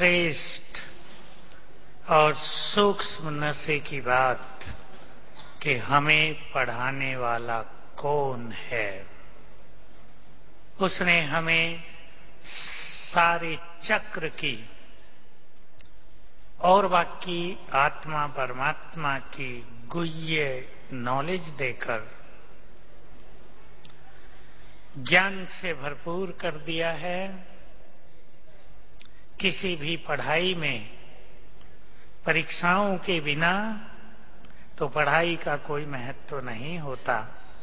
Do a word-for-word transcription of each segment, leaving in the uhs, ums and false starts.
श्रेष्ठ और सूक्ष्म नशे की बात कि हमें पढ़ाने वाला कौन है। उसने हमें सारे चक्र की और बाकी आत्मा परमात्मा की गुह्य नॉलेज देकर ज्ञान से भरपूर कर दिया है। किसी भी पढ़ाई में परीक्षाओं के बिना तो पढ़ाई का कोई महत्व नहीं होता।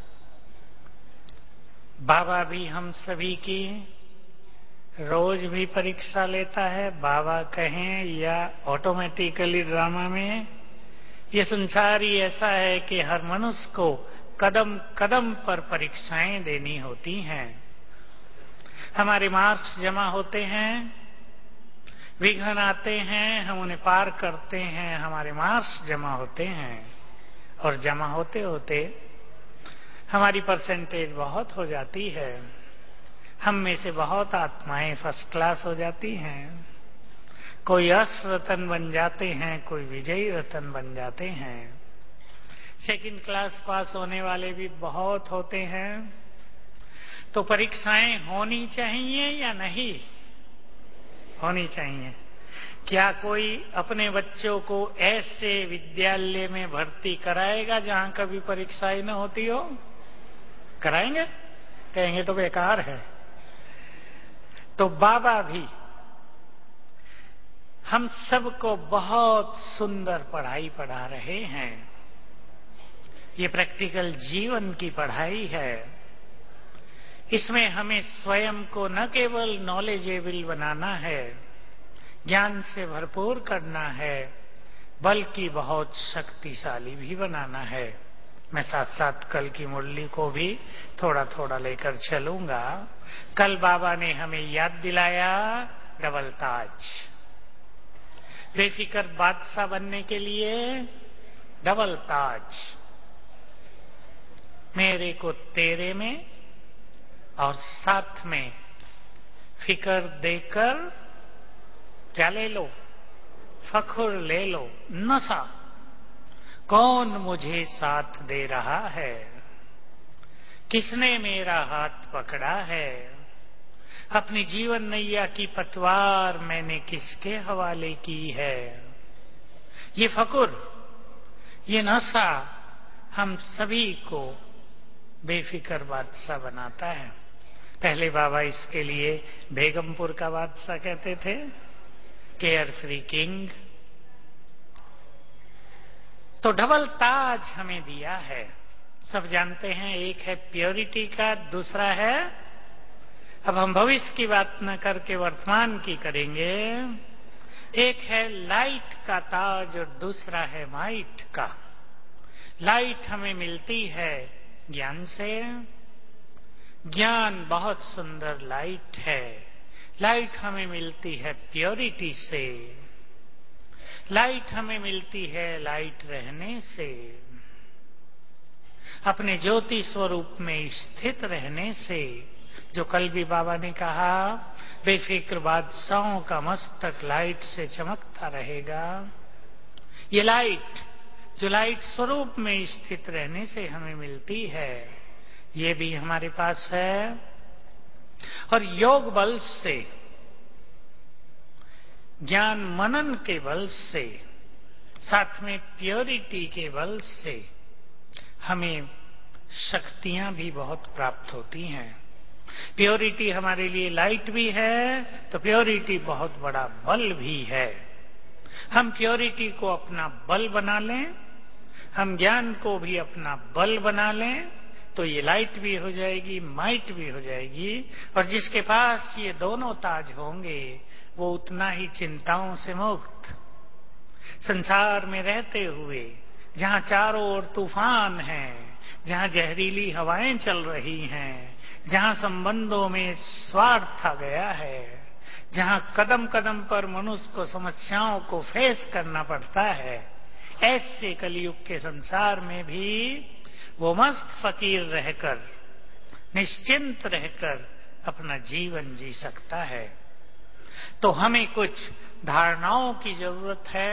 बाबा भी हम सभी की रोज भी परीक्षा लेता है। बाबा कहें या ऑटोमेटिकली ड्रामा में, ये संसार ही ऐसा है कि हर मनुष्य को कदम कदम पर परीक्षाएं देनी होती हैं। हमारे मार्क्स जमा होते हैं, विघ्न आते हैं, हम उन्हें पार करते हैं, हमारे मार्क्स जमा होते हैं और जमा होते होते हमारी परसेंटेज बहुत हो जाती है। हम में से बहुत आत्माएं फर्स्ट क्लास हो जाती हैं। कोई यश रतन बन जाते हैं, कोई विजयी रतन बन जाते हैं। सेकंड क्लास पास होने वाले भी बहुत होते हैं। तो परीक्षाएं होनी चाहिए या नहीं होनी चाहिए? क्या कोई अपने बच्चों को ऐसे विद्यालय में भर्ती कराएगा जहां कभी परीक्षाएं न होती हो? कराएंगे? कहेंगे तो बेकार है। तो बाबा भी हम सबको बहुत सुंदर पढ़ाई पढ़ा रहे हैं। ये प्रैक्टिकल जीवन की पढ़ाई है। इसमें हमें स्वयं को न केवल नॉलेजेबल बनाना है, ज्ञान से भरपूर करना है, बल्कि बहुत शक्तिशाली भी बनाना है। मैं साथ साथ कल की मुरली को भी थोड़ा थोड़ा लेकर चलूंगा। कल बाबा ने हमें याद दिलाया डबल ताज। बेफिक्र बादशाह बनने के लिए डबल ताज, मेरे को तेरे में और साथ में फिकर देकर क्या ले लो? फखुर ले लो, नशा। कौन मुझे साथ दे रहा है? किसने मेरा हाथ पकड़ा है? अपनी जीवन नैया की पतवार मैंने किसके हवाले की है? ये फकुर, ये नशा हम सभी को बेफिक्र बादशाह बनाता है। पहले बाबा इसके लिए बेगमपुर का बादशाह कहते थे, केयर फ्री किंग। तो डबल ताज हमें दिया है। सब जानते हैं, एक है प्योरिटी का, दूसरा है, अब हम भविष्य की बात न करके वर्तमान की करेंगे, एक है लाइट का ताज और दूसरा है माइट का। लाइट हमें मिलती है ज्ञान से। ज्ञान बहुत सुंदर लाइट है। लाइट हमें मिलती है प्योरिटी से। लाइट हमें मिलती है लाइट रहने से, अपने ज्योति स्वरूप में स्थित रहने से। जो कल भी बाबा ने कहा, बेफिक्र बादशाहों का मस्तक लाइट से चमकता रहेगा। ये लाइट जो लाइट स्वरूप में स्थित रहने से हमें मिलती है, ये भी हमारे पास है। और योग बल से, ज्ञान मनन के बल से, साथ में प्योरिटी के बल से हमें शक्तियां भी बहुत प्राप्त होती हैं। प्योरिटी हमारे लिए लाइट भी है, तो प्योरिटी बहुत बड़ा बल भी है। हम प्योरिटी को अपना बल बना लें, हम ज्ञान को भी अपना बल बना लें, तो ये लाइट भी हो जाएगी, माइट भी हो जाएगी। और जिसके पास ये दोनों ताज होंगे, वो उतना ही चिंताओं से मुक्त। संसार में रहते हुए जहां चारों ओर तूफान है, जहां जहरीली हवाएं चल रही हैं, जहां संबंधों में स्वार्थ आ गया है, जहां कदम कदम पर मनुष्य को समस्याओं को फेस करना पड़ता है, ऐसे कलयुग के संसार में भी वो मस्त फकीर रहकर, निश्चिंत रहकर अपना जीवन जी सकता है। तो हमें कुछ धारणाओं की जरूरत है,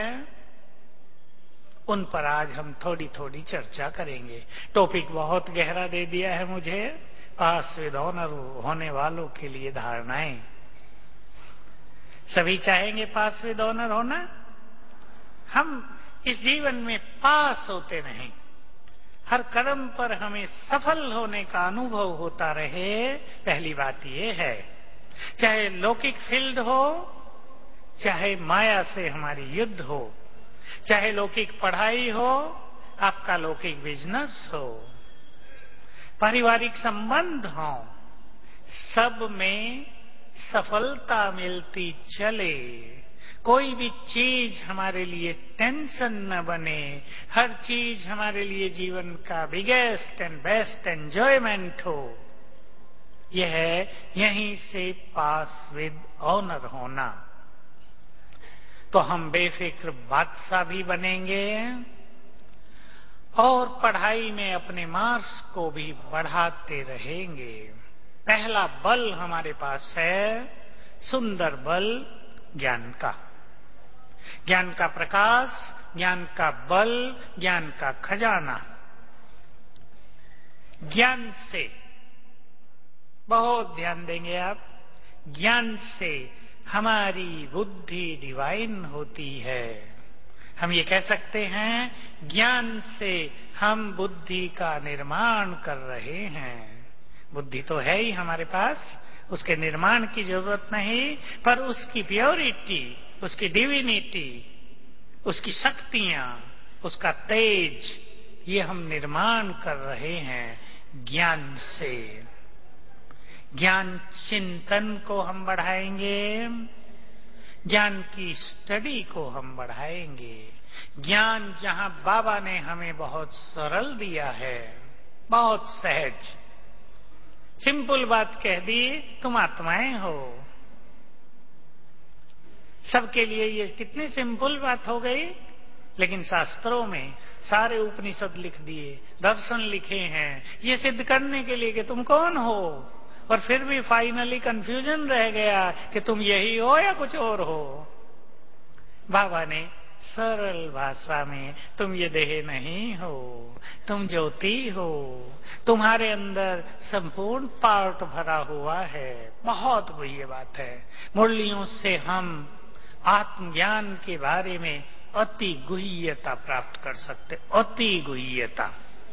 उन पर आज हम थोड़ी थोड़ी चर्चा करेंगे। टॉपिक बहुत गहरा दे दिया है मुझे। पास विद ऑनर होने वालों के लिए धारणाएं। सभी चाहेंगे पास विद ऑनर होना। हम इस जीवन में पास होते रहें, हर कदम पर हमें सफल होने का अनुभव होता रहे। पहली बात यह है, चाहे लौकिक फील्ड हो, चाहे माया से हमारी युद्ध हो, चाहे लौकिक पढ़ाई हो, आपका लौकिक बिजनेस हो, पारिवारिक संबंध हो, सब में सफलता मिलती चले। कोई भी चीज हमारे लिए टेंशन न बने, हर चीज हमारे लिए जीवन का बिगेस्ट एंड बेस्ट एंजॉयमेंट हो। यह है यहीं से पास विद ऑनर होना। तो हम बेफिक्र बादशाह भी बनेंगे और पढ़ाई में अपने मार्क्स को भी बढ़ाते रहेंगे। पहला बल हमारे पास है सुंदर बल ज्ञान का। ज्ञान का प्रकाश, ज्ञान का बल, ज्ञान का खजाना। ज्ञान से बहुत ध्यान देंगे आप, ज्ञान से हमारी बुद्धि डिवाइन होती है। हम ये कह सकते हैं, ज्ञान से हम बुद्धि का निर्माण कर रहे हैं। बुद्धि तो है ही हमारे पास, उसके निर्माण की जरूरत नहीं, पर उसकी प्योरिटी, उसकी डिविनिटी, उसकी शक्तियां, उसका तेज, ये हम निर्माण कर रहे हैं ज्ञान से। ज्ञान चिंतन को हम बढ़ाएंगे, ज्ञान की स्टडी को हम बढ़ाएंगे। ज्ञान जहां बाबा ने हमें बहुत सरल दिया है, बहुत सहज, सिंपल बात कह दी, तुम आत्माएं हो। सबके लिए ये कितनी सिंपल बात हो गई, लेकिन शास्त्रों में सारे उपनिषद लिख दिए, दर्शन लिखे हैं, ये सिद्ध करने के लिए कि तुम कौन हो। और फिर भी फाइनली कंफ्यूजन रह गया कि तुम यही हो या कुछ और हो। बाबा ने सरल भाषा में, तुम ये देह नहीं हो, तुम ज्योति हो, तुम्हारे अंदर संपूर्ण पार्ट भरा हुआ है। बहुत ये बात है। मुरलियों से हम आत्मज्ञान के बारे में अति गुह्यता प्राप्त कर सकते, अति गुह्यता,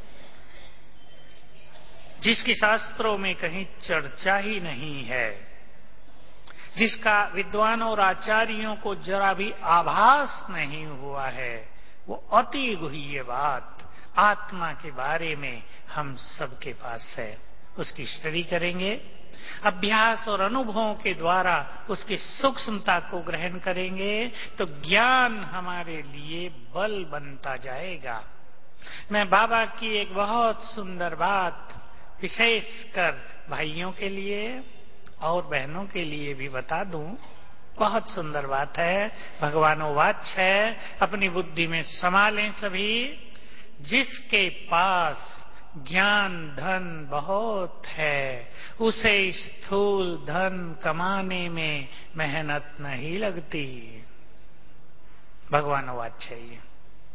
जिसकी शास्त्रों में कहीं चर्चा ही नहीं है, जिसका विद्वान और आचार्यों को जरा भी आभास नहीं हुआ है। वो अति गुह्य बात आत्मा के बारे में हम सबके पास है। उसकी स्टडी करेंगे, अभ्यास और अनुभवों के द्वारा उसकी सूक्ष्मता को ग्रहण करेंगे, तो ज्ञान हमारे लिए बल बनता जाएगा। मैं बाबा की एक बहुत सुंदर बात विशेषकर भाइयों के लिए और बहनों के लिए भी बता दूं। बहुत सुंदर बात है, भगवानोवाच है, अपनी बुद्धि में समा लें सभी। जिसके पास ज्ञान धन बहुत है, उसे स्थूल धन कमाने में मेहनत नहीं लगती। भगवानोवाच है ये।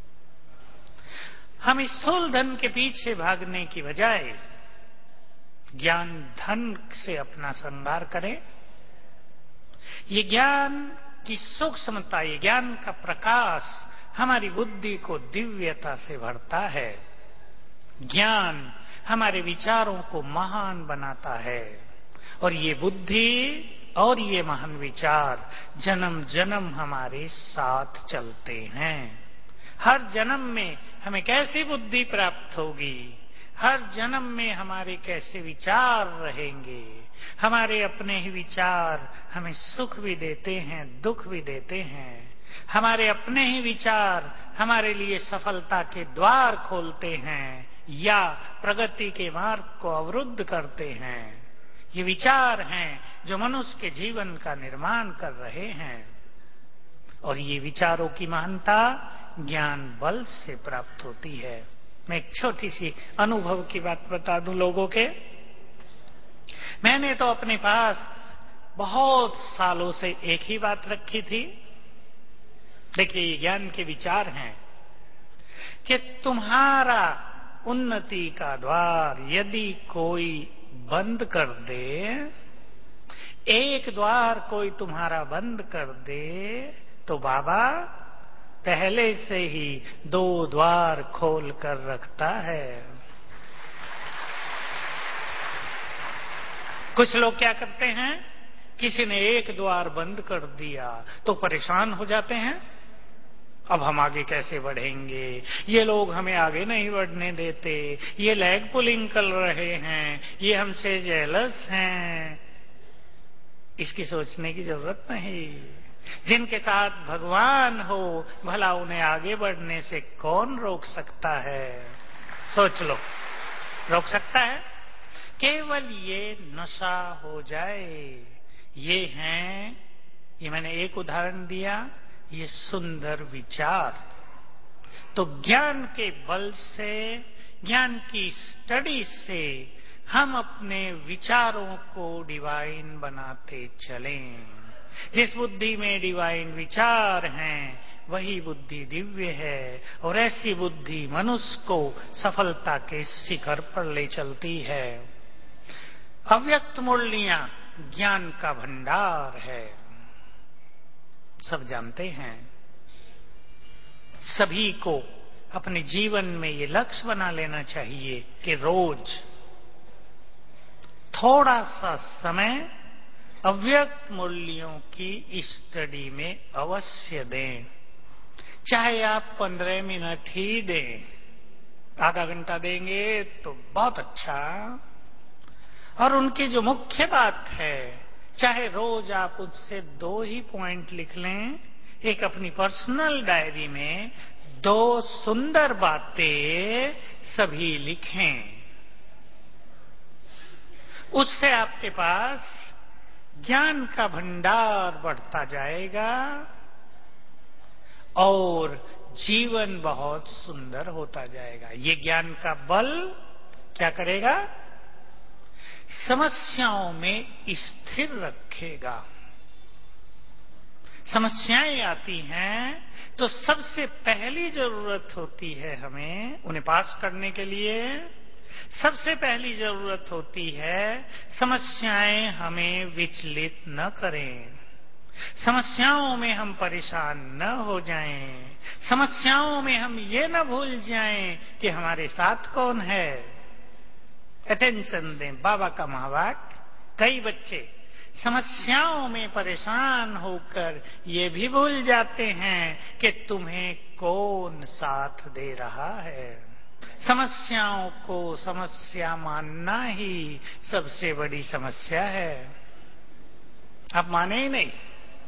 हम स्थूल धन के पीछे भागने की बजाय ज्ञान धन से अपना श्रृंगार करें। ये ज्ञान की सूक्ष्मता, ये ज्ञान का प्रकाश हमारी बुद्धि को दिव्यता से भरता है। ज्ञान हमारे विचारों को महान बनाता है, और ये बुद्धि और ये महान विचार जन्म जन्म हमारे साथ चलते हैं। हर जन्म में हमें कैसी बुद्धि प्राप्त होगी, हर जन्म में हमारे कैसे विचार रहेंगे। हमारे अपने ही विचार हमें सुख भी देते हैं, दुख भी देते हैं। हमारे अपने ही विचार हमारे लिए सफलता के द्वार खोलते हैं या प्रगति के मार्ग को अवरुद्ध करते हैं। ये विचार हैं जो मनुष्य के जीवन का निर्माण कर रहे हैं, और ये विचारों की महानता ज्ञान बल से प्राप्त होती है। मैं एक छोटी सी अनुभव की बात बता दूं लोगों के। मैंने तो अपने पास बहुत सालों से एक ही बात रखी थी देखिए, ये ज्ञान के विचार हैं कि तुम्हारा उन्नति का द्वार यदि कोई बंद कर दे, एक द्वार कोई तुम्हारा बंद कर दे, तो बाबा पहले से ही दो द्वार खोल कर रखता है। कुछ लोग क्या करते हैं, किसी ने एक द्वार बंद कर दिया तो परेशान हो जाते हैं, अब हम आगे कैसे बढ़ेंगे, ये लोग हमें आगे नहीं बढ़ने देते, ये लेग पुलिंग कर रहे हैं, ये हमसे जेलस हैं। इसकी सोचने की जरूरत नहीं। जिनके साथ भगवान हो, भला उन्हें आगे बढ़ने से कौन रोक सकता है? सोच लो, रोक सकता है? केवल ये नशा हो जाए। ये हैं, ये मैंने एक उदाहरण दिया, ये सुंदर विचार। तो ज्ञान के बल से, ज्ञान की स्टडी से हम अपने विचारों को डिवाइन बनाते चलें। जिस बुद्धि में डिवाइन विचार हैं, वही बुद्धि दिव्य है, और ऐसी बुद्धि मनुष्य को सफलता के शिखर पर ले चलती है। अव्यक्त मूर्तियां ज्ञान का भंडार है, सब जानते हैं। सभी को अपने जीवन में ये लक्ष्य बना लेना चाहिए कि रोज थोड़ा सा समय अव्यक्त मूल्यों की स्टडी में अवश्य दें। चाहे आप पंद्रह मिनट ही दें, आधा घंटा देंगे तो बहुत अच्छा। और उनकी जो मुख्य बात है, चाहे रोज आप उससे दो ही पॉइंट लिख लें, एक अपनी पर्सनल डायरी में दो सुंदर बातें सभी लिखें। उससे आपके पास ज्ञान का भंडार बढ़ता जाएगा और जीवन बहुत सुंदर होता जाएगा। ये ज्ञान का बल क्या करेगा? समस्याओं में स्थिर रखेगा। समस्याएं आती हैं तो सबसे पहली जरूरत होती है हमें उन्हें पास करने के लिए। सबसे पहली जरूरत होती है समस्याएं हमें विचलित न करें, समस्याओं में हम परेशान न हो जाएं, समस्याओं में हम ये न भूल जाएं कि हमारे साथ कौन है। अटेंशन दें, बाबा का महावाक्य। कई बच्चे समस्याओं में परेशान होकर ये भी भूल जाते हैं कि तुम्हें कौन साथ दे रहा है। समस्याओं को समस्या मानना ही सबसे बड़ी समस्या है। आप माने ही नहीं।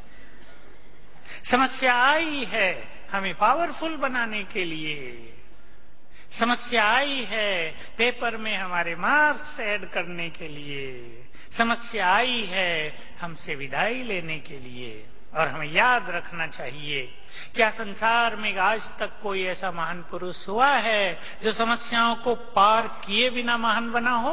समस्या आई है हमें पावरफुल बनाने के लिए, समस्या आई है पेपर में हमारे मार्क्स ऐड करने के लिए, समस्या आई है हमसे विदाई लेने के लिए। और हमें याद रखना चाहिए, क्या संसार में आज तक कोई ऐसा महान पुरुष हुआ है जो समस्याओं को पार किए बिना महान बना हो?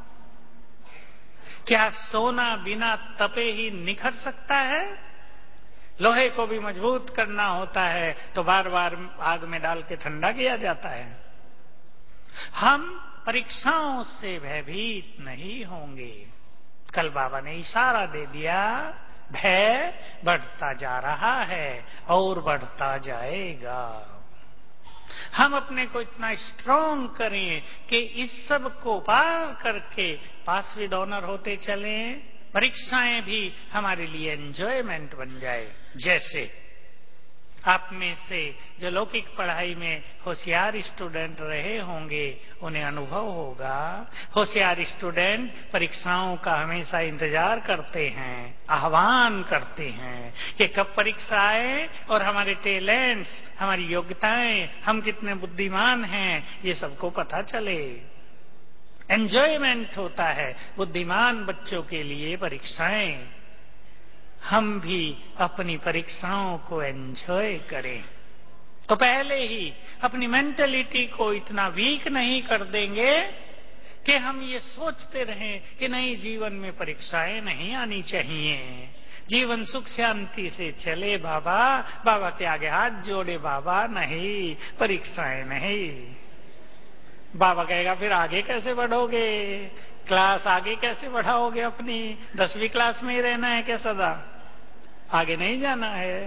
क्या सोना बिना तपे ही निखर सकता है? लोहे को भी मजबूत करना होता है तो बार बार आग में डाल के ठंडा किया जाता है। हम परीक्षाओं से भयभीत नहीं होंगे। कल बाबा ने इशारा दे दिया, भय बढ़ता जा रहा है और बढ़ता जाएगा। हम अपने को इतना स्ट्रांग करें कि इस सब को पार करके पास विद ऑनर होते चलें। परीक्षाएं भी हमारे लिए एंजॉयमेंट बन जाए। जैसे आप में से जो लौकिक पढ़ाई में होशियार स्टूडेंट रहे होंगे उन्हें अनुभव होगा, होशियार स्टूडेंट परीक्षाओं का हमेशा इंतजार करते हैं, आह्वान करते हैं कि कब परीक्षा आए और हमारे टैलेंट्स, हमारी योग्यताएं, हम कितने बुद्धिमान हैं, ये सबको पता चले। एंजॉयमेंट होता है बुद्धिमान बच्चों के लिए परीक्षाएं। हम भी अपनी परीक्षाओं को एंजॉय करें तो पहले ही अपनी मेंटलिटी को इतना वीक नहीं कर देंगे कि हम ये सोचते रहें कि नहीं, जीवन में परीक्षाएं नहीं आनी चाहिए, जीवन सुख शांति से चले बाबा। बाबा के आगे हाथ जोड़े बाबा, नहीं परीक्षाएं नहीं। बाबा कहेगा फिर आगे कैसे बढ़ोगे, क्लास आगे कैसे बढ़ाओगे अपनी? दसवीं क्लास में ही रहना है क्या सदा? आगे नहीं जाना है।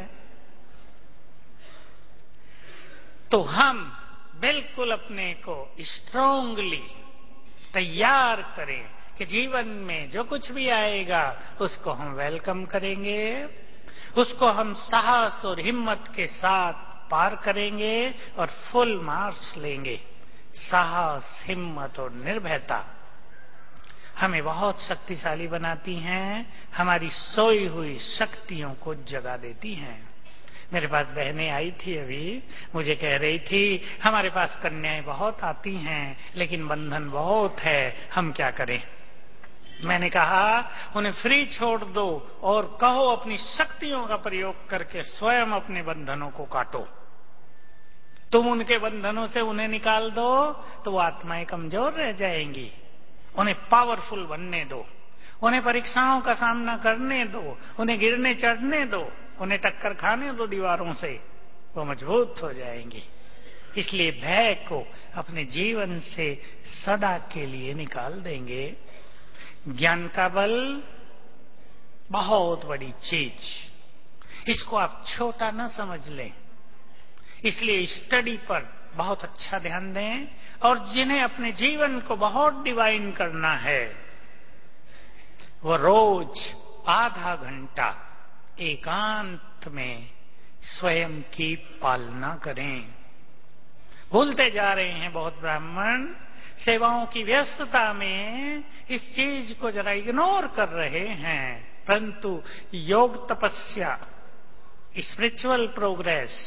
तो हम बिल्कुल अपने को स्ट्रांगली तैयार करें कि जीवन में जो कुछ भी आएगा उसको हम वेलकम करेंगे, उसको हम साहस और हिम्मत के साथ पार करेंगे और फुल मार्क्स लेंगे। साहस, हिम्मत और निर्भयता हमें बहुत शक्तिशाली बनाती हैं, हमारी सोई हुई शक्तियों को जगा देती हैं। मेरे पास बहनें आई थी अभी, मुझे कह रही थी हमारे पास कन्याएं बहुत आती हैं लेकिन बंधन बहुत है, हम क्या करें? मैंने कहा उन्हें फ्री छोड़ दो और कहो अपनी शक्तियों का प्रयोग करके स्वयं अपने बंधनों को काटो। तुम उनके बंधनों से उन्हें निकाल दो तो वो आत्माएं कमजोर रह जाएंगी। उन्हें पावरफुल बनने दो, उन्हें परीक्षाओं का सामना करने दो, उन्हें गिरने चढ़ने दो, उन्हें टक्कर खाने दो दीवारों से, वो मजबूत हो जाएंगी। इसलिए भय को अपने जीवन से सदा के लिए निकाल देंगे। ज्ञान का बल बहुत बड़ी चीज, इसको आप छोटा न समझ लें। इसलिए स्टडी पर बहुत अच्छा ध्यान दें और जिन्हें अपने जीवन को बहुत डिवाइन करना है वो रोज आधा घंटा एकांत में स्वयं की पालना करें। भूलते जा रहे हैं बहुत ब्राह्मण, सेवाओं की व्यस्तता में इस चीज को जरा इग्नोर कर रहे हैं। परंतु योग, तपस्या, स्पिरिचुअल प्रोग्रेस,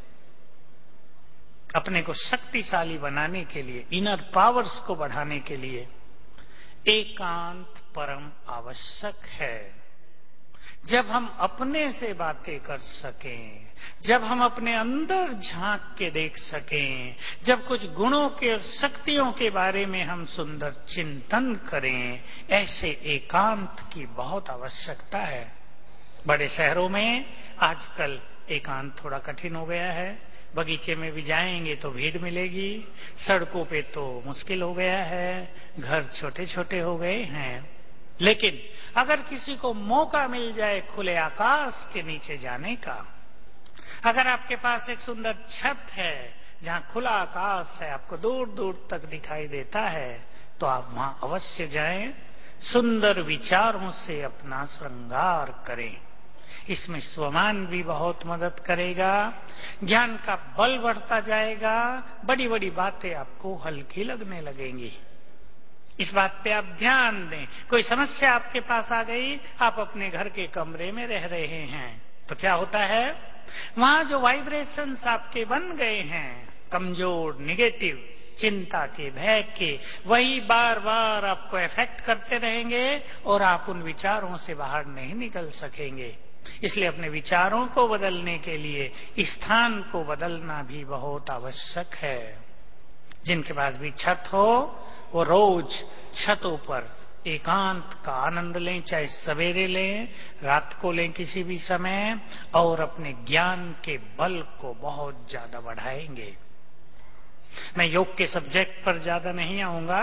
अपने को शक्तिशाली बनाने के लिए, इनर पावर्स को बढ़ाने के लिए एकांत परम आवश्यक है। जब हम अपने से बातें कर सकें, जब हम अपने अंदर झांक के देख सकें, जब कुछ गुणों के और शक्तियों के बारे में हम सुंदर चिंतन करें, ऐसे एकांत की बहुत आवश्यकता है। बड़े शहरों में आजकल एकांत थोड़ा कठिन हो गया है। बगीचे में भी जाएंगे तो भीड़ मिलेगी, सड़कों पे तो मुश्किल हो गया है, घर छोटे छोटे हो गए हैं। लेकिन अगर किसी को मौका मिल जाए खुले आकाश के नीचे जाने का, अगर आपके पास एक सुंदर छत है जहां खुला आकाश है, आपको दूर दूर तक दिखाई देता है, तो आप वहां अवश्य जाएं। सुंदर विचारों से अपना श्रृंगार करें। इसमें स्वमान भी बहुत मदद करेगा, ज्ञान का बल बढ़ता जाएगा, बड़ी बड़ी बातें आपको हल्की लगने लगेंगी। इस बात पे आप ध्यान दें। कोई समस्या आपके पास आ गई, आप अपने घर के कमरे में रह रहे हैं, तो क्या होता है, वहां जो वाइब्रेशंस आपके बन गए हैं कमजोर, निगेटिव, चिंता के, भय के, वही बार बार आपको इफेक्ट करते रहेंगे और आप उन विचारों से बाहर नहीं निकल सकेंगे। इसलिए अपने विचारों को बदलने के लिए स्थान को बदलना भी बहुत आवश्यक है। जिनके पास भी छत हो वो रोज छतों पर एकांत का आनंद लें, चाहे सवेरे लें, रात को लें, किसी भी समय, और अपने ज्ञान के बल को बहुत ज्यादा बढ़ाएंगे। मैं योग के सब्जेक्ट पर ज्यादा नहीं आऊंगा।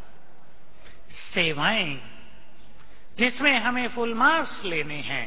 सेवाएं जिसमें हमें फुल मार्क्स लेने हैं,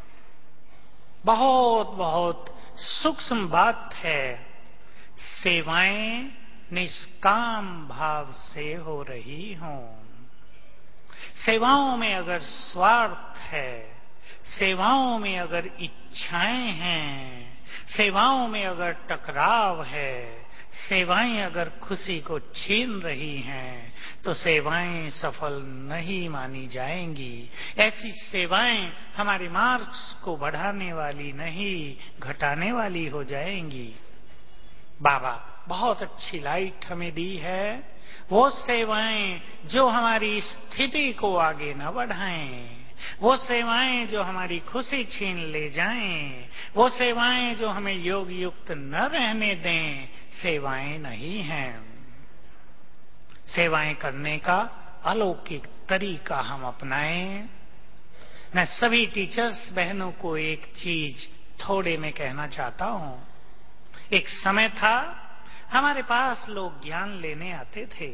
बहुत बहुत सूक्ष्म बात है। सेवाएं निष्काम भाव से हो रही हों। सेवाओं में अगर स्वार्थ है, सेवाओं में अगर इच्छाएं हैं, सेवाओं में अगर टकराव है, सेवाएं अगर खुशी को छीन रही हैं, तो सेवाएं सफल नहीं मानी जाएंगी। ऐसी सेवाएं हमारे मार्क्स को बढ़ाने वाली नहीं, घटाने वाली हो जाएंगी। बाबा बहुत अच्छी लाइट हमें दी है, वो सेवाएं जो हमारी स्थिति को आगे न बढ़ाएं, वो सेवाएं जो हमारी खुशी छीन ले जाएं, वो सेवाएं जो हमें योग युक्त न रहने दें, सेवाएं नहीं हैं। सेवाएं करने का अलौकिक तरीका हम अपनाएं। मैं सभी टीचर्स बहनों को एक चीज थोड़े में कहना चाहता हूं। एक समय था हमारे पास लोग ज्ञान लेने आते थे,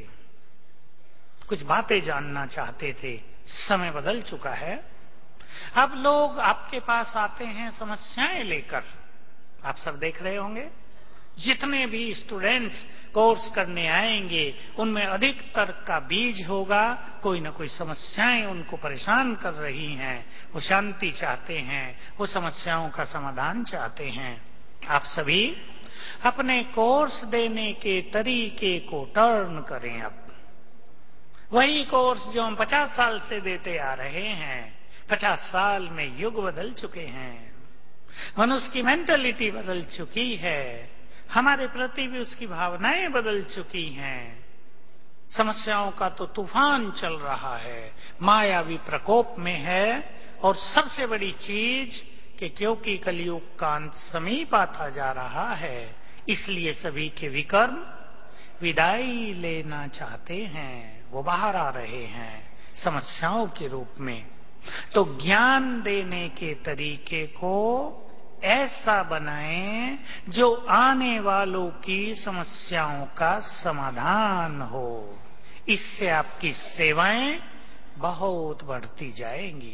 कुछ बातें जानना चाहते थे। समय बदल चुका है। अब लोग आपके पास आते हैं समस्याएं लेकर। आप सब देख रहे होंगे, जितने भी स्टूडेंट्स कोर्स करने आएंगे उनमें अधिकतर का बीज होगा, कोई ना कोई समस्याएं उनको परेशान कर रही हैं। वो शांति चाहते हैं, वो समस्याओं का समाधान चाहते हैं। आप सभी अपने कोर्स देने के तरीके को टर्न करें। अब वही कोर्स जो हम पचास साल से देते आ रहे हैं, पचास साल में युग बदल चुके हैं, मनुष्य की मेंटलिटी बदल चुकी है, हमारे प्रति भी उसकी भावनाएं बदल चुकी हैं। समस्याओं का तो तूफान चल रहा है, मायावी प्रकोप में है। और सबसे बड़ी चीज कि क्योंकि कलयुग का अंत समीप आता जा रहा है, इसलिए सभी के विकर्म विदाई लेना चाहते हैं। वो बाहर आ रहे हैं समस्याओं के रूप में। तो ज्ञान देने के तरीके को ऐसा बनाएं जो आने वालों की समस्याओं का समाधान हो। इससे आपकी सेवाएं बहुत बढ़ती जाएंगी।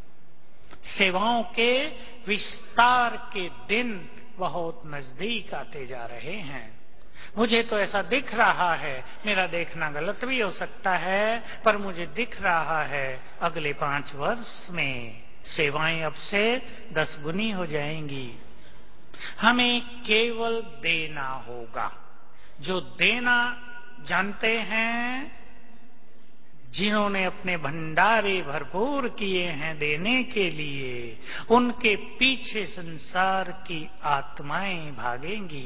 सेवाओं के विस्तार के दिन बहुत नजदीक आते जा रहे हैं। मुझे तो ऐसा दिख रहा है, मेरा देखना गलत भी हो सकता है, पर मुझे दिख रहा है अगले पांच वर्ष में सेवाएं अब से दस गुनी हो जाएंगी। हमें केवल देना होगा। जो देना जानते हैं, जिन्होंने अपने भंडारे भरपूर किए हैं देने के लिए, उनके पीछे संसार की आत्माएं भागेंगी।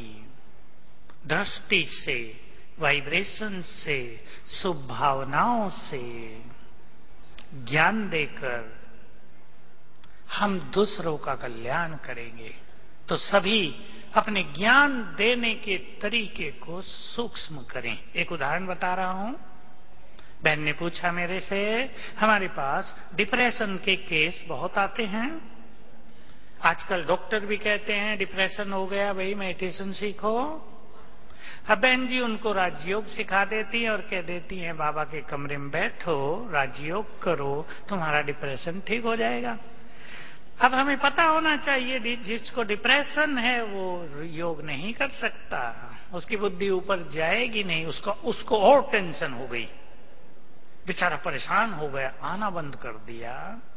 दृष्टि से, वाइब्रेशन से, शुभ भावनाओं से ज्ञान देकर हम दूसरों का कल्याण करेंगे। तो सभी अपने ज्ञान देने के तरीके को सूक्ष्म करें। एक उदाहरण बता रहा हूं। बहन ने पूछा मेरे से, हमारे पास डिप्रेशन के केस बहुत आते हैं। आजकल डॉक्टर भी कहते हैं डिप्रेशन हो गया भाई मेडिटेशन सीखो। अब बहन जी उनको राजयोग सिखा देती है और कह देती हैं बाबा के कमरे में बैठो, राजयोग करो, तुम्हारा डिप्रेशन ठीक हो जाएगा। अब हमें पता होना चाहिए जिसको डिप्रेशन है वो योग नहीं कर सकता, उसकी बुद्धि ऊपर जाएगी नहीं, उसका उसको और टेंशन हो गई, बेचारा परेशान हो गया, आना बंद कर दिया।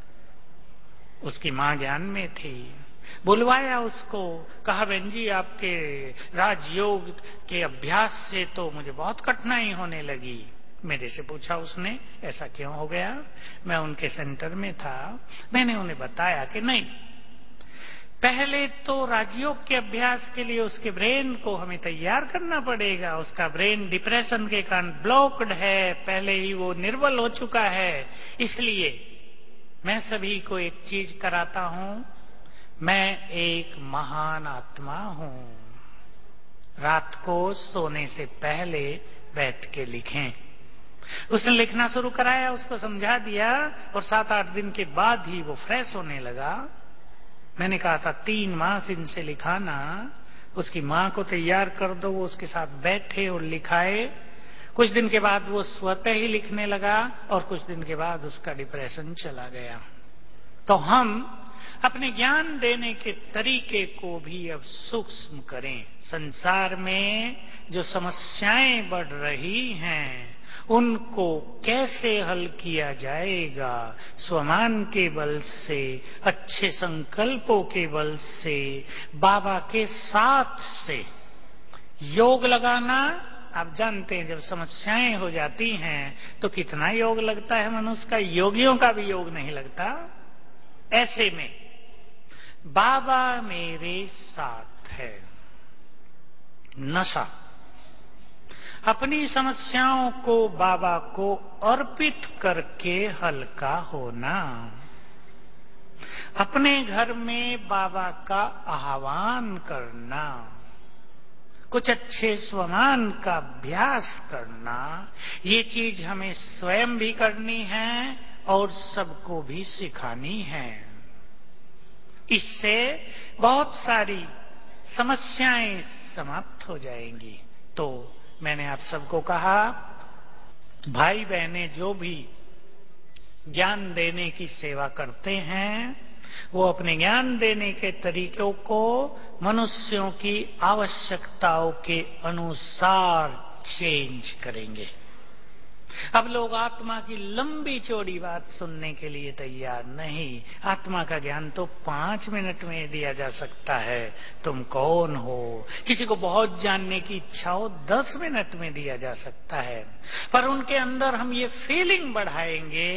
उसकी मां ज्ञान में थी, बुलवाया उसको, कहा बहन जी आपके राजयोग के अभ्यास से तो मुझे बहुत कठिनाई होने लगी। मेरे से पूछा उसने ऐसा क्यों हो गया। मैं उनके सेंटर में था, मैंने उन्हें बताया कि नहीं, पहले तो राजयोग के अभ्यास के लिए उसके ब्रेन को हमें तैयार करना पड़ेगा। उसका ब्रेन डिप्रेशन के कारण ब्लॉक्ड है, पहले ही वो निर्बल हो चुका है। इसलिए मैं सभी को एक चीज कराता हूं, मैं एक महान आत्मा हूं। रात को सोने से पहले बैठ के लिखें। उसने लिखना शुरू कराया, उसको समझा दिया और सात आठ दिन के बाद ही वो फ्रेश होने लगा। मैंने कहा था तीन मास इनसे लिखाना, उसकी मां को तैयार कर दो, वो उसके साथ बैठे और लिखाए। कुछ दिन के बाद वो स्वतः ही लिखने लगा और कुछ दिन के बाद उसका डिप्रेशन चला गया। तो हम अपने ज्ञान देने के तरीके को भी अब सूक्ष्म करें। संसार में जो समस्याएं बढ़ रही हैं उनको कैसे हल किया जाएगा, स्वमान के बल से, अच्छे संकल्पों के बल से, बाबा के साथ से। योग लगाना आप जानते हैं, जब समस्याएं हो जाती हैं तो कितना योग लगता है मनुष्य का, योगियों का भी योग नहीं लगता। ऐसे में बाबा मेरे साथ है, नशा, अपनी समस्याओं को बाबा को अर्पित करके हल्का होना, अपने घर में बाबा का आह्वान करना, कुछ अच्छे स्वमान का अभ्यास करना, ये चीज हमें स्वयं भी करनी है और सबको भी सिखानी है। इससे बहुत सारी समस्याएं समाप्त हो जाएंगी। तो मैंने आप सबको कहा, भाई बहनें जो भी ज्ञान देने की सेवा करते हैं, वो अपने ज्ञान देने के तरीकों को मनुष्यों की आवश्यकताओं के अनुसार चेंज करेंगे। अब लोग आत्मा की लंबी चौड़ी बात सुनने के लिए तैयार नहीं। आत्मा का ज्ञान तो पांच मिनट में दिया जा सकता है। तुम कौन हो? किसी को बहुत जानने की इच्छा हो, दस मिनट में दिया जा सकता है। पर उनके अंदर हम ये फीलिंग बढ़ाएंगे,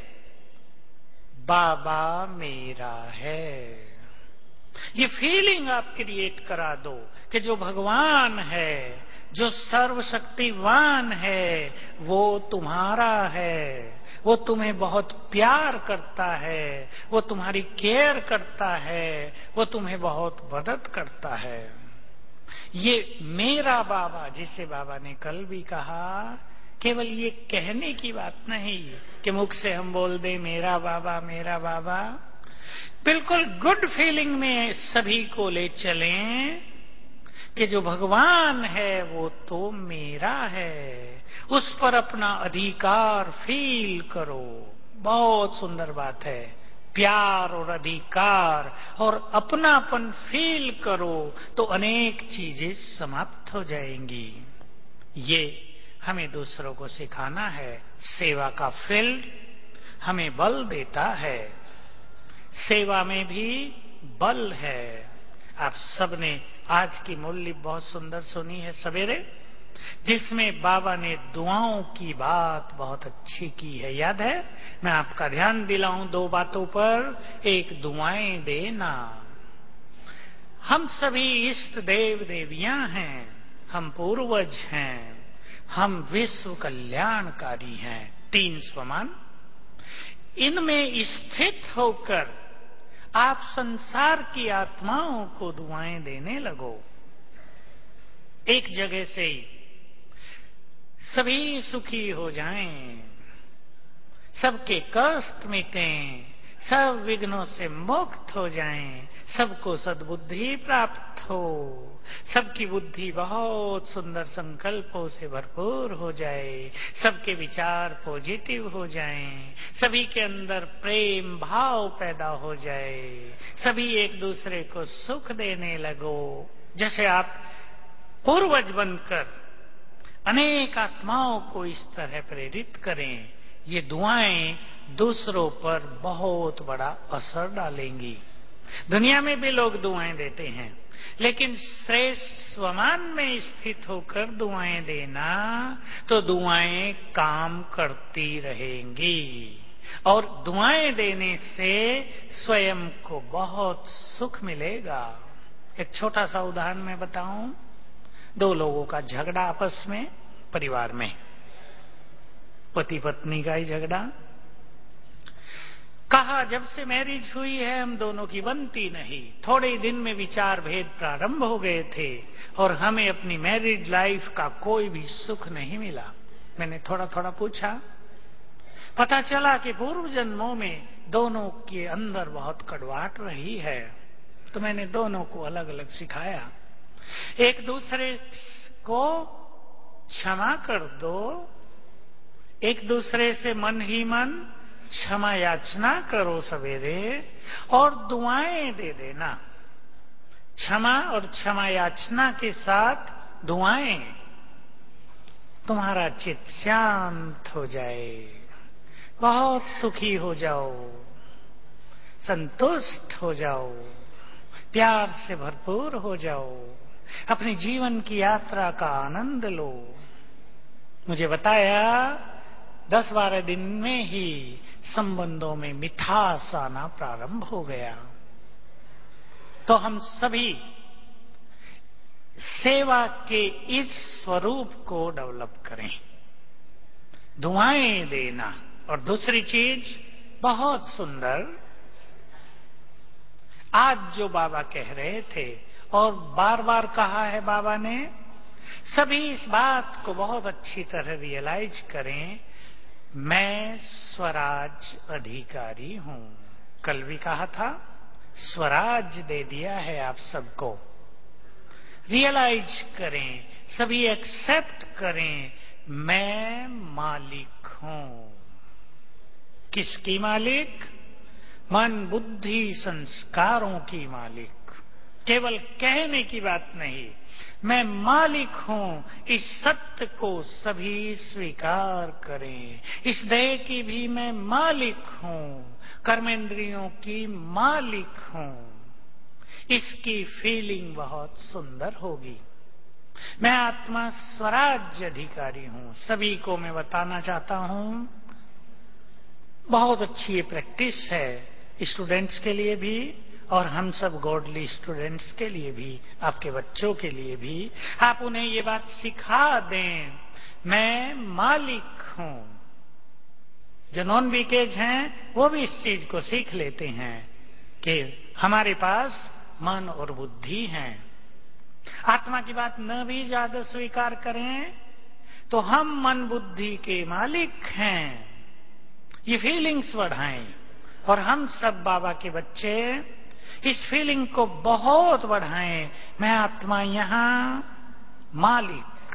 बाबा मेरा है। ये फीलिंग आप क्रिएट करा दो कि जो भगवान है, जो सर्वशक्तिवान है, वो तुम्हारा है, वो तुम्हें बहुत प्यार करता है, वो तुम्हारी केयर करता है, वो तुम्हें बहुत मदद करता है। ये मेरा बाबा, जिसे बाबा ने कल भी कहा, केवल ये कहने की बात नहीं कि मुख से हम बोल दें मेरा बाबा मेरा बाबा। बिल्कुल गुड फीलिंग में सभी को ले चलें कि जो भगवान है वो तो मेरा है, उस पर अपना अधिकार फील करो। बहुत सुंदर बात है। प्यार और अधिकार और अपनापन फील करो तो अनेक चीजें समाप्त हो जाएंगी। ये हमें दूसरों को सिखाना है। सेवा का फील्ड हमें बल देता है, सेवा में भी बल है। आप सबने आज की मूल्य बहुत सुंदर सुनी है सवेरे, जिसमें बाबा ने दुआओं की बात बहुत अच्छी की है। याद है? मैं आपका ध्यान दिलाऊं दो बातों पर। एक, दुआएं देना। हम सभी इष्ट देव देवियां हैं, हम पूर्वज हैं, हम विश्व कल्याणकारी हैं। तीन स्वमान, इनमें स्थित होकर आप संसार की आत्माओं को दुआएं देने लगो। एक जगह से ही सभी सुखी हो जाएं, सबके कष्ट मिटें, सब विघ्नों से मुक्त हो जाएं, सबको सद्बुद्धि प्राप्त हो, सबकी बुद्धि बहुत सुंदर संकल्पों से भरपूर हो जाए, सबके विचार पॉजिटिव हो जाएं, सभी के अंदर प्रेम भाव पैदा हो जाए, सभी एक दूसरे को सुख देने लगो। जैसे आप पूर्वज बनकर अनेक आत्माओं को इस तरह प्रेरित करें, ये दुआएं दूसरों पर बहुत बड़ा असर डालेंगी। दुनिया में भी लोग दुआएं देते हैं, लेकिन श्रेष्ठ स्वमान में स्थित होकर दुआएं देना तो दुआएं काम करती रहेंगी, और दुआएं देने से स्वयं को बहुत सुख मिलेगा। एक छोटा सा उदाहरण मैं बताऊं। दो लोगों का झगड़ा आपस में, परिवार में, पति पत्नी का ही झगड़ा। कहा जब से मैरिज हुई है हम दोनों की बनती नहीं। थोड़े दिन में विचार भेद प्रारंभ हो गए थे और हमें अपनी मैरिड लाइफ का कोई भी सुख नहीं मिला। मैंने थोड़ा थोड़ा पूछा, पता चला कि पूर्व जन्मों में दोनों के अंदर बहुत कड़वाहट रही है। तो मैंने दोनों को अलग अलग सिखाया, एक दूसरे को क्षमा कर दो, एक दूसरे से मन ही मन क्षमा याचना करो सवेरे, और दुआएं दे देना। क्षमा और क्षमा याचना के साथ दुआएं, तुम्हारा चित्त शांत हो जाए, बहुत सुखी हो जाओ, संतुष्ट हो जाओ, प्यार से भरपूर हो जाओ, अपने जीवन की यात्रा का आनंद लो। मुझे बताया दस बारह दिन में ही संबंधों में मिठास आना प्रारंभ हो गया। तो हम सभी सेवा के इस स्वरूप को डेवलप करें, दुआएं देना। और दूसरी चीज बहुत सुंदर, आज जो बाबा कह रहे थे और बार बार कहा है बाबा ने, सभी इस बात को बहुत अच्छी तरह रियलाइज करें। मैं स्वराज अधिकारी हूं। कल भी कहा था, स्वराज दे दिया है आप सबको। रियलाइज करें, सभी एक्सेप्ट करें, मैं मालिक हूं। किसकी मालिक? मन, बुद्धि, संस्कारों की मालिक। केवल कहने की बात नहीं, मैं मालिक हूं। इस सत्य को सभी स्वीकार करें। इस देह की भी मैं मालिक हूं, कर्मेंद्रियों की मालिक हूं। इसकी फीलिंग बहुत सुंदर होगी। मैं आत्मा स्वराज्य अधिकारी हूं। सभी को मैं बताना चाहता हूं, बहुत अच्छी ये प्रैक्टिस है, स्टूडेंट्स के लिए भी और हम सब गॉडली स्टूडेंट्स के लिए भी, आपके बच्चों के लिए भी। आप उन्हें ये बात सिखा दें, मैं मालिक हूं। जो नॉन वीकेज हैं वो भी इस चीज को सीख लेते हैं कि हमारे पास मन और बुद्धि है। आत्मा की बात न भी ज्यादा स्वीकार करें तो हम मन बुद्धि के मालिक हैं, ये फीलिंग्स बढ़ाएं। और हम सब बाबा के बच्चे इस फीलिंग को बहुत बढ़ाएं, मैं आत्मा यहां मालिक,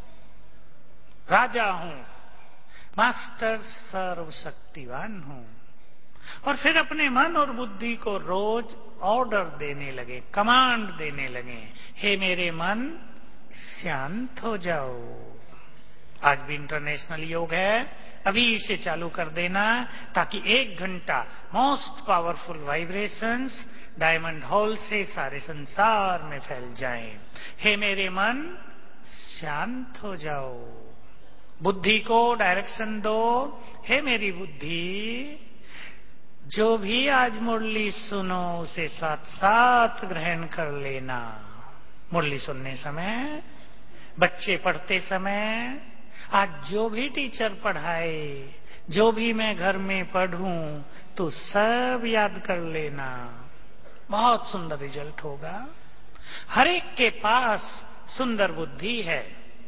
राजा हूं, मास्टर सर्वशक्तिवान हूं। और फिर अपने मन और बुद्धि को रोज ऑर्डर देने लगे, कमांड देने लगे, हे मेरे मन शांत हो जाओ। आज भी इंटरनेशनल योग है, अभी इसे चालू कर देना ताकि एक घंटा most powerful vibrations diamond hall से सारे संसार में फैल जाएं। हे मेरे मन शांत हो जाओ। बुद्धि को डायरेक्शन दो, हे मेरी बुद्धि, जो भी आज मुरली सुनो उसे साथ साथ ग्रहण कर लेना। मुरली सुनने समय, बच्चे पढ़ते समय, आज जो भी टीचर पढ़ाए, जो भी मैं घर में पढ़ूं, तो सब याद कर लेना। बहुत सुंदर रिजल्ट होगा। हर एक के पास सुंदर बुद्धि है,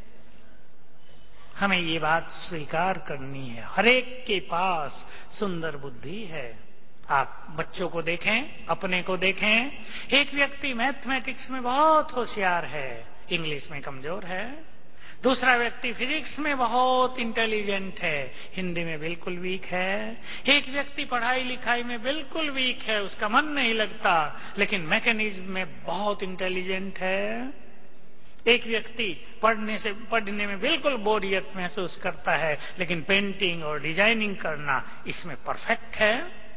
हमें ये बात स्वीकार करनी है। हर एक के पास सुंदर बुद्धि है। आप बच्चों को देखें, अपने को देखें। एक व्यक्ति मैथमेटिक्स में बहुत होशियार है, इंग्लिश में कमजोर है। दूसरा व्यक्ति फिजिक्स में बहुत इंटेलिजेंट है, हिंदी में बिल्कुल वीक है। एक व्यक्ति पढ़ाई लिखाई में बिल्कुल वीक है, उसका मन नहीं लगता, लेकिन मैकेनिज्म में बहुत इंटेलिजेंट है। एक व्यक्ति पढ़ने से पढ़ने में बिल्कुल बोरियत महसूस करता है, लेकिन पेंटिंग और डिजाइनिंग करना इसमें परफेक्ट है।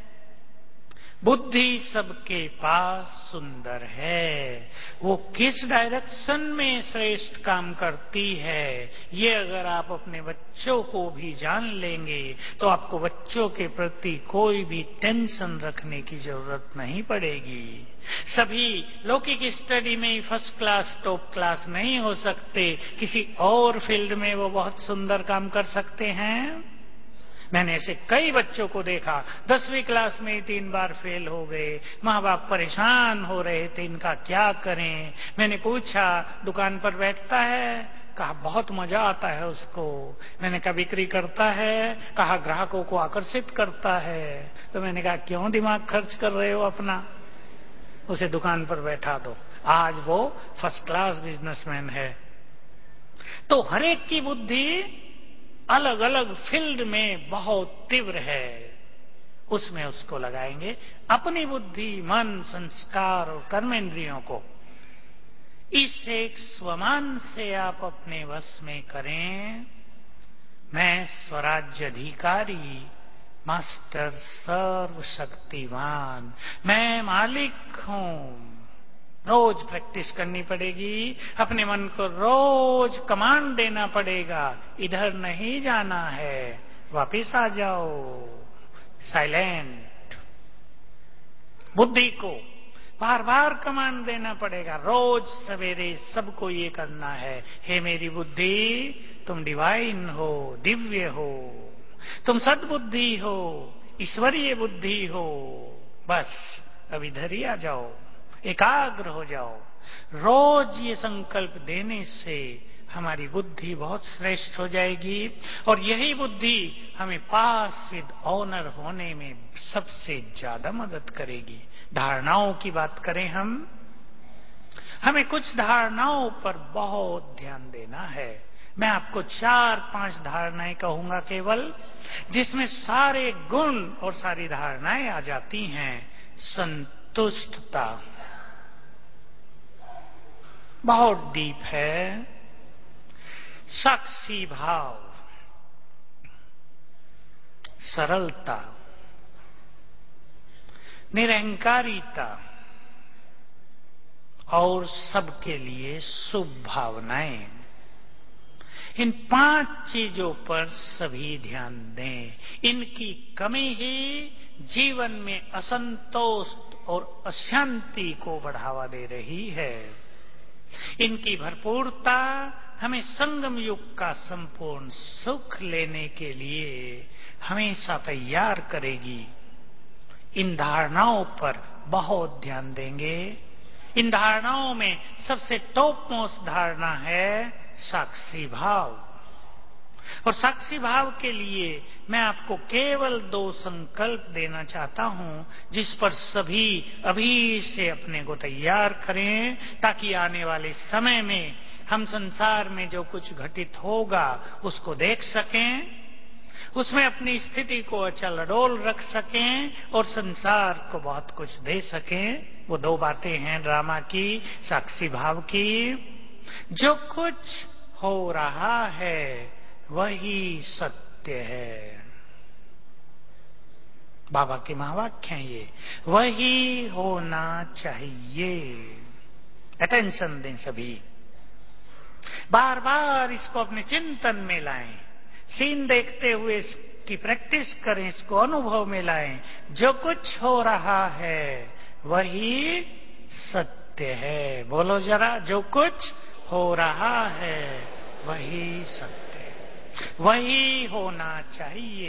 बुद्धि सबके पास सुंदर है, वो किस डायरेक्शन में श्रेष्ठ काम करती है, ये अगर आप अपने बच्चों को भी जान लेंगे तो आपको बच्चों के प्रति कोई भी टेंशन रखने की जरूरत नहीं पड़ेगी। सभी लौकिक स्टडी में ही फर्स्ट क्लास टॉप क्लास नहीं हो सकते, किसी और फील्ड में वो बहुत सुंदर काम कर सकते हैं। मैंने ऐसे कई बच्चों को देखा, दसवीं क्लास में ही तीन बार फेल हो गए। माँ बाप परेशान हो रहे थे, इनका क्या करें। मैंने पूछा, दुकान पर बैठता है? कहा बहुत मजा आता है उसको। मैंने कहा बिक्री करता है? कहा ग्राहकों को आकर्षित करता है। तो मैंने कहा क्यों दिमाग खर्च कर रहे हो अपना, उसे दुकान पर बैठा दो। आज वो फर्स्ट क्लास बिजनेसमैन है। तो हर एक की बुद्धि अलग अलग फील्ड में बहुत तीव्र है, उसमें उसको लगाएंगे। अपनी बुद्धि, मन, संस्कार और कर्मेंद्रियों को इस एक स्वमान से आप अपने वश में करें। मैं स्वराज्य अधिकारी, मास्टर सर्वशक्तिवान, मैं मालिक हूं। रोज प्रैक्टिस करनी पड़ेगी, अपने मन को रोज कमांड देना पड़ेगा, इधर नहीं जाना है, वापिस आ जाओ। साइलेंट। बुद्धि को बार बार कमांड देना पड़ेगा, रोज सवेरे सबको ये करना है, हे मेरी बुद्धि, तुम डिवाइन हो, दिव्य हो, तुम सद्बुद्धि हो, ईश्वरीय बुद्धि हो। बस अब इधर ही आ जाओ, एकाग्र हो जाओ। रोज ये संकल्प देने से हमारी बुद्धि बहुत श्रेष्ठ हो जाएगी और यही बुद्धि हमें पास विद ऑनर होने में सबसे ज्यादा मदद करेगी। धारणाओं की बात करें हम, हमें कुछ धारणाओं पर बहुत ध्यान देना है। मैं आपको चार पांच धारणाएं कहूंगा केवल, जिसमें सारे गुण और सारी धारणाएं आ जाती हैं। संतुष्टता बहुत डीप है। साक्षी भाव, सरलता, निरहंकारिता और सबके लिए शुभ भावनाएं। इन पांच चीजों पर सभी ध्यान दें। इनकी कमी ही जीवन में असंतोष और अशांति को बढ़ावा दे रही है। इनकी भरपूरता हमें संगम युग का संपूर्ण सुख लेने के लिए हमेशा तैयार करेगी। इन धारणाओं पर बहुत ध्यान देंगे। इन धारणाओं में सबसे टॉप मोस्ट धारणा है साक्षी भाव। और साक्षी भाव के लिए मैं आपको केवल दो संकल्प देना चाहता हूं, जिस पर सभी अभी से अपने को तैयार करें, ताकि आने वाले समय में हम संसार में जो कुछ घटित होगा उसको देख सकें, उसमें अपनी स्थिति को अचल अडोल रख सकें और संसार को बहुत कुछ दे सकें। वो दो बातें हैं ड्रामा की, साक्षी भाव की। जो कुछ हो रहा है वही सत्य है। बाबा के महावाक्य हैं ये, वही होना चाहिए। अटेंशन दें सभी, बार बार इसको अपने चिंतन में लाएं। सीन देखते हुए इसकी प्रैक्टिस करें, इसको अनुभव में लाएं। जो कुछ हो रहा है वही सत्य है। बोलो जरा, जो कुछ हो रहा है वही सत्य है, वही होना चाहिए।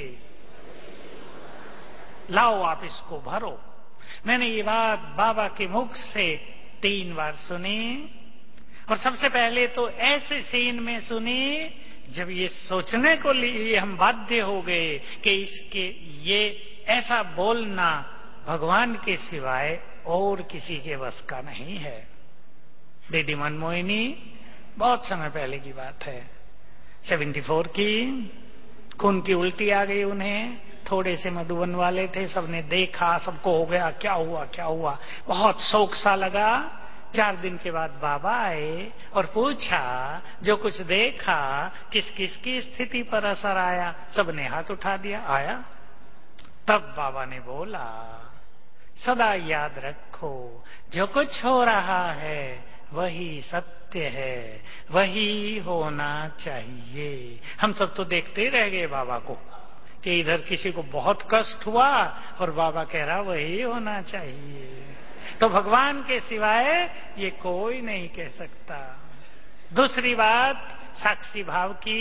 लाओ आप इसको भरो। मैंने ये बात बाबा के मुख से तीन बार सुनी, और सबसे पहले तो ऐसे सीन में सुनी जब ये सोचने को लिए हम बाध्य हो गए कि इसके ये ऐसा बोलना भगवान के सिवाय और किसी के बस का नहीं है। दीदी मनमोहिनी, बहुत समय पहले की बात है, चौहत्तर की, खून की उल्टी आ गई उन्हें। थोड़े से मधुबन वाले थे, सबने देखा, सबको हो गया क्या हुआ क्या हुआ, बहुत शौक सा लगा। चार दिन के बाद बाबा आए और पूछा, जो कुछ देखा किस किस की स्थिति पर असर आया? सबने हाथ उठा दिया। आया? तब बाबा ने बोला, सदा याद रखो, जो कुछ हो रहा है वही सत्य है, वही होना चाहिए। हम सब तो देखते रह गए बाबा को कि इधर किसी को बहुत कष्ट हुआ और बाबा कह रहा वही होना चाहिए। तो भगवान के सिवाय ये कोई नहीं कह सकता। दूसरी बात साक्षी भाव की,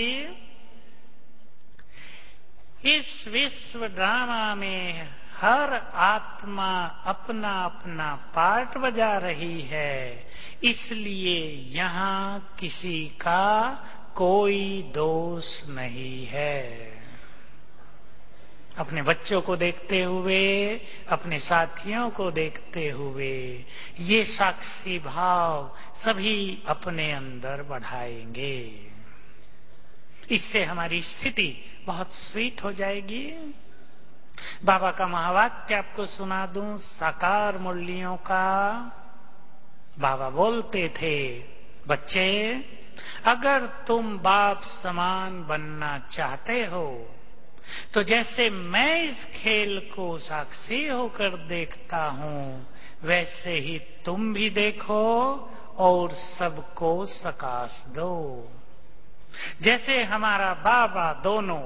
इस विश्व ड्रामा में हर आत्मा अपना अपना पार्ट बजा रही है, इसलिए यहाँ किसी का कोई दोष नहीं है। अपने बच्चों को देखते हुए, अपने साथियों को देखते हुए ये साक्षी भाव सभी अपने अंदर बढ़ाएंगे। इससे हमारी स्थिति बहुत स्वीट हो जाएगी। बाबा का महावाक्य आपको सुना दूं, साकार मुरलियों का। बाबा बोलते थे, बच्चे अगर तुम बाप समान बनना चाहते हो तो जैसे मैं इस खेल को साक्षी होकर देखता हूं, वैसे ही तुम भी देखो और सबको सकाश दो। जैसे हमारा बाबा दोनों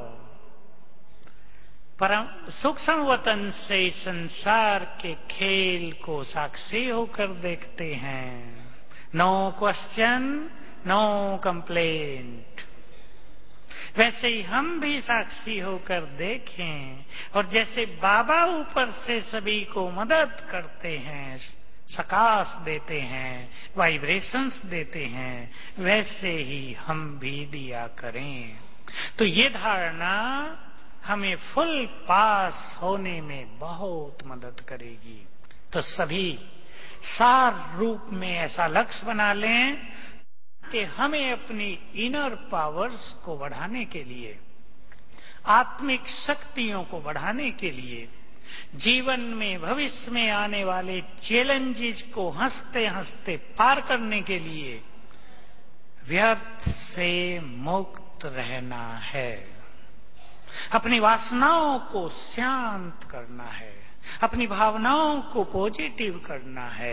परम सूक्ष्म वतन से संसार के खेल को साक्षी होकर देखते हैं, नो क्वेश्चन नो कंप्लेंट, वैसे ही हम भी साक्षी होकर देखें। और जैसे बाबा ऊपर से सभी को मदद करते हैं, सकाश देते हैं, वाइब्रेशंस देते हैं, वैसे ही हम भी दिया करें। तो ये धारणा हमें फुल पास होने में बहुत मदद करेगी। तो सभी सार रूप में ऐसा लक्ष्य बना लें कि हमें अपनी इनर पावर्स को बढ़ाने के लिए, आत्मिक शक्तियों को बढ़ाने के लिए, जीवन में भविष्य में आने वाले चैलेंजेस को हंसते हंसते पार करने के लिए व्यर्थ से मुक्त रहना है। अपनी वासनाओं को शांत करना है, अपनी भावनाओं को पॉजिटिव करना है।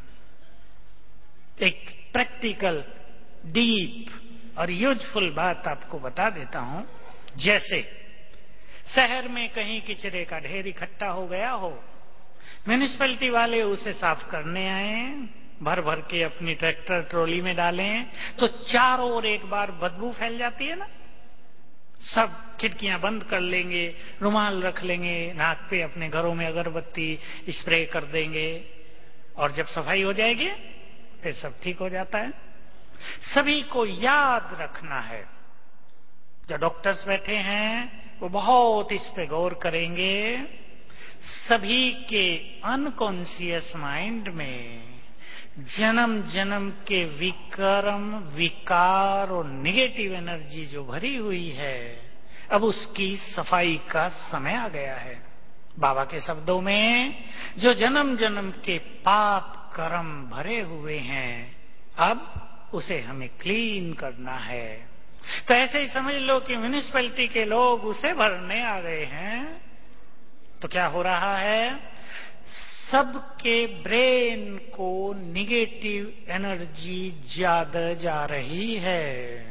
एक प्रैक्टिकल, डीप और यूजफुल बात आपको बता देता हूं। जैसे शहर में कहीं किचरे का ढेर इकट्ठा हो गया हो, म्युनिसिपैलिटी वाले उसे साफ करने आए, भर भर के अपनी ट्रैक्टर ट्रॉली में डालें, तो चारों ओर एक बार बदबू फैल जाती है ना। सब खिड़कियां बंद कर लेंगे, रुमाल रख लेंगे, नाक पे अपने घरों में अगरबत्ती स्प्रे कर देंगे, और जब सफाई हो जाएगी फिर सब ठीक हो जाता है। सभी को याद रखना है, जो डॉक्टर्स बैठे हैं वो बहुत इस पे गौर करेंगे। सभी के अनकॉन्शियस माइंड में जन्म जन्म के विक्रम, विकार और नेगेटिव एनर्जी जो भरी हुई है, अब उसकी सफाई का समय आ गया है। बाबा के शब्दों में, जो जन्म जन्म के पाप कर्म भरे हुए हैं, अब उसे हमें क्लीन करना है। तो ऐसे ही समझ लो कि म्युनिसिपैलिटी के लोग उसे भरने आ गए हैं। तो क्या हो रहा है, सबके ब्रेन को निगेटिव एनर्जी ज्यादा जा रही है।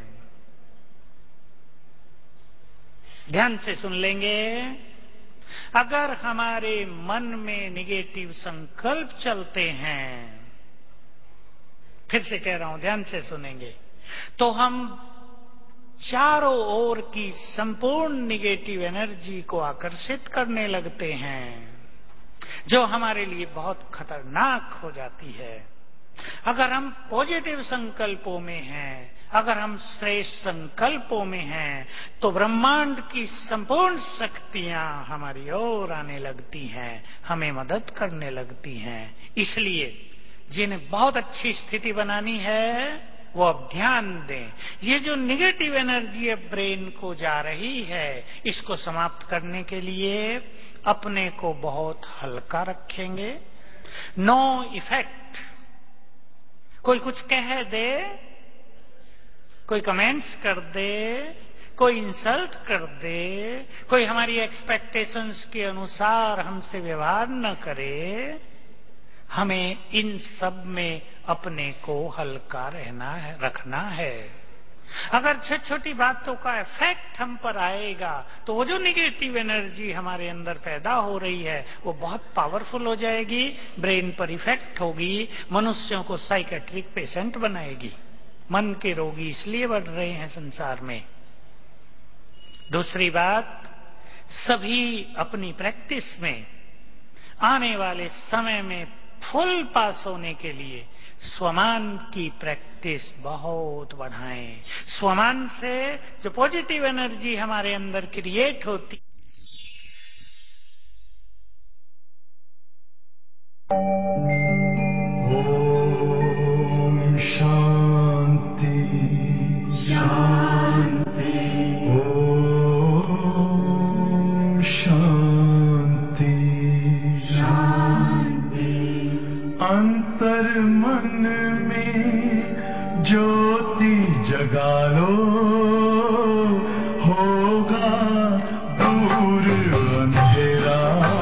ध्यान से सुन लेंगे। अगर हमारे मन में निगेटिव संकल्प चलते हैं, फिर से कह रहा हूं, ध्यान से सुनेंगे, तो हम चारों ओर की संपूर्ण निगेटिव एनर्जी को आकर्षित करने लगते हैं, जो हमारे लिए बहुत खतरनाक हो जाती है। अगर हम पॉजिटिव संकल्पों में हैं, अगर हम श्रेष्ठ संकल्पों में हैं, तो ब्रह्मांड की संपूर्ण शक्तियां हमारी ओर आने लगती हैं, हमें मदद करने लगती हैं। इसलिए जिन्हें बहुत अच्छी स्थिति बनानी है वो अब ध्यान दें। ये जो निगेटिव एनर्जी अब ब्रेन को जा रही है, इसको समाप्त करने के लिए अपने को बहुत हल्का रखेंगे। No effect. कोई कुछ कह दे, कोई कमेंट्स कर दे, कोई इंसल्ट कर दे, कोई हमारी एक्सपेक्टेशंस के अनुसार हमसे व्यवहार न करे, हमें इन सब में अपने को हल्का रहना है, रखना है। अगर छोटी छोटी बातों का इफेक्ट हम पर आएगा, तो वो जो निगेटिव एनर्जी हमारे अंदर पैदा हो रही है वो बहुत पावरफुल हो जाएगी, ब्रेन पर इफेक्ट होगी, मनुष्यों को साइकेट्रिक पेशेंट बनाएगी। मन के रोगी इसलिए बढ़ रहे हैं संसार में। दूसरी बात, सभी अपनी प्रैक्टिस में आने वाले समय में फुल पास होने के लिए स्वमान की प्रैक्टिस बहुत बढ़ाएं। स्वमान से जो पॉजिटिव एनर्जी हमारे अंदर क्रिएट होती, ओम शांति शांति, ओम शांति शांति। अंतर मन में ज्योति जगा लो, होगा दूर अंधेरा।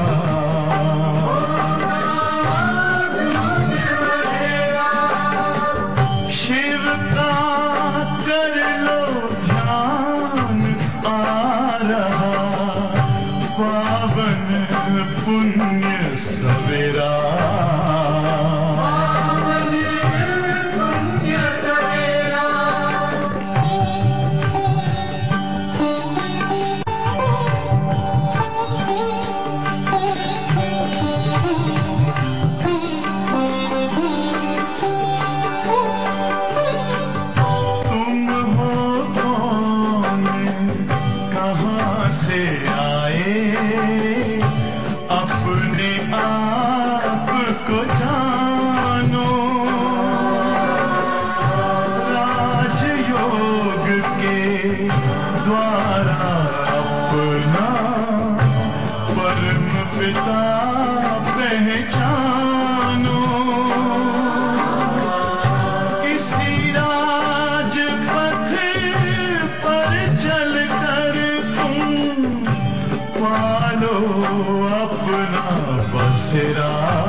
शिव का कर लो ध्यान, आ रहा पावन पुण्य सवेरा। पिता पहचानो, इसी राजपथ पर चलकर तुम पालो अपना बसेरा।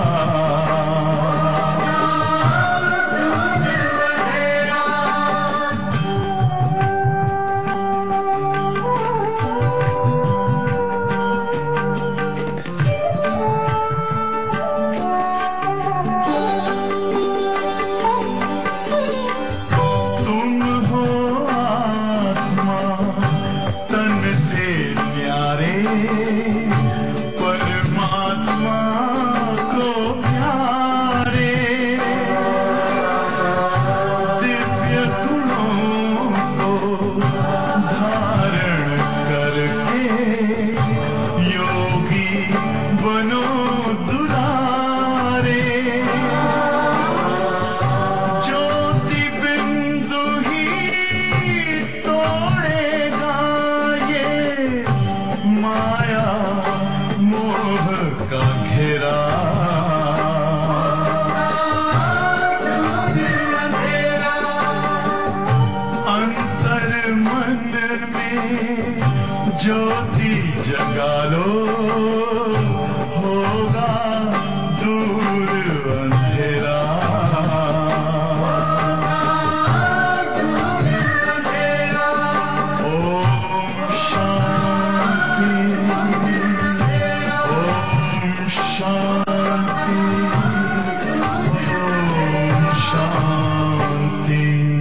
ज्योति जगा लो, होगा दूर अंधेरा। ओम शांति, ओम शांति, ओम शांति।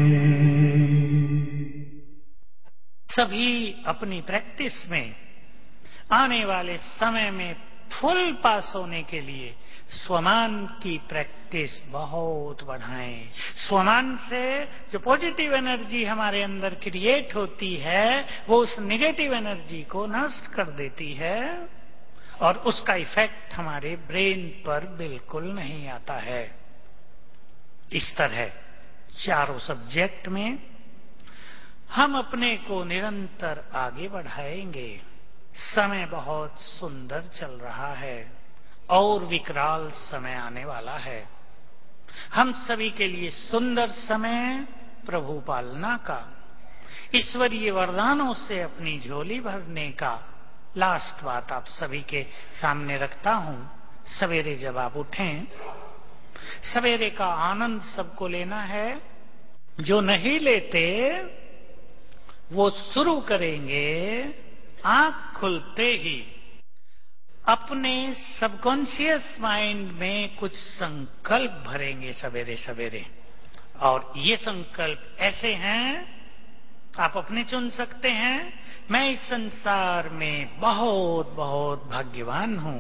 सभी अपनी प्रैक्टिस में आने वाले समय में फुल पास होने के लिए स्वमान की प्रैक्टिस बहुत बढ़ाएं। स्वमान से जो पॉजिटिव एनर्जी हमारे अंदर क्रिएट होती है वो उस नेगेटिव एनर्जी को नष्ट कर देती है और उसका इफेक्ट हमारे ब्रेन पर बिल्कुल नहीं आता है। इस तरह चारों सब्जेक्ट में हम अपने को निरंतर आगे बढ़ाएंगे। समय बहुत सुंदर चल रहा है और विकराल समय आने वाला है। हम सभी के लिए सुंदर समय प्रभु पालना का, ईश्वरीय वरदानों से अपनी झोली भरने का लास्ट बात आप सभी के सामने रखता हूं। सवेरे जब आप उठें, सवेरे का आनंद सबको लेना है। जो नहीं लेते वो शुरू करेंगे आंख खुलते ही अपने सबकॉन्शियस माइंड में कुछ संकल्प भरेंगे सवेरे सवेरे। और ये संकल्प ऐसे हैं, आप अपने चुन सकते हैं। मैं इस संसार में बहुत बहुत भाग्यवान हूं।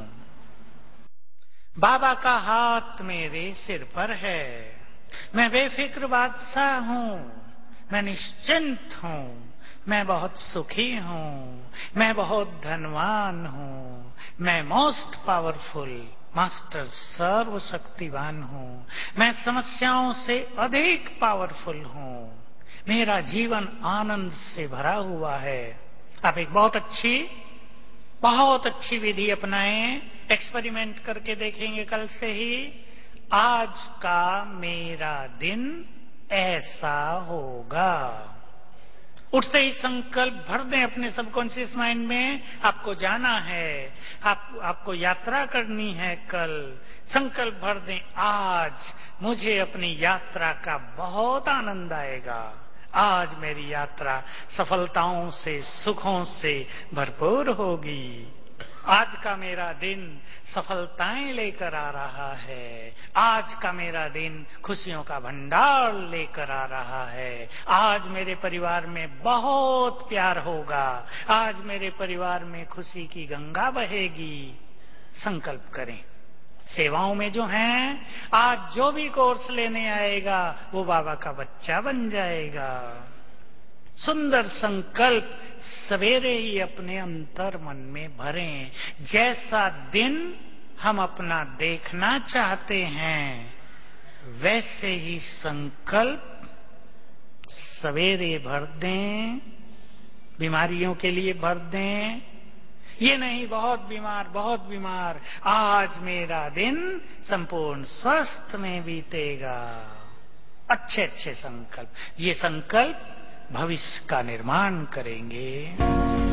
बाबा का हाथ मेरे सिर पर है। मैं बेफिक्र बादशाह हूं। मैं निश्चिंत हूं। मैं बहुत सुखी हूं। मैं बहुत धनवान हूं। मैं मोस्ट पावरफुल मास्टर सर्वशक्तिवान हूं। मैं समस्याओं से अधिक पावरफुल हूं। मेरा जीवन आनंद से भरा हुआ है। आप एक बहुत अच्छी बहुत अच्छी विधि अपनाएं। एक्सपेरिमेंट करके देखेंगे कल से ही। आज का मेरा दिन ऐसा होगा। उठते ही संकल्प भर दें अपने सबकॉन्शियस माइंड में। आपको जाना है, आप, आपको यात्रा करनी है कल। संकल्प भर दें, आज मुझे अपनी यात्रा का बहुत आनंद आएगा। आज मेरी यात्रा सफलताओं से, सुखों से भरपूर होगी। आज का मेरा दिन सफलताएं लेकर आ रहा है। आज का मेरा दिन खुशियों का भंडार लेकर आ रहा है। आज मेरे परिवार में बहुत प्यार होगा। आज मेरे परिवार में खुशी की गंगा बहेगी। संकल्प करें। सेवाओं में जो हैं, आज जो भी कोर्स लेने आएगा वो बाबा का बच्चा बन जाएगा। सुंदर संकल्प सवेरे ही अपने अंतर मन में भरें। जैसा दिन हम अपना देखना चाहते हैं वैसे ही संकल्प सवेरे भर दें। बीमारियों के लिए भर दें, ये नहीं बहुत बीमार बहुत बीमार, आज मेरा दिन संपूर्ण स्वस्थ में बीतेगा। अच्छे अच्छे संकल्प, ये संकल्प भविष्य का निर्माण करेंगे।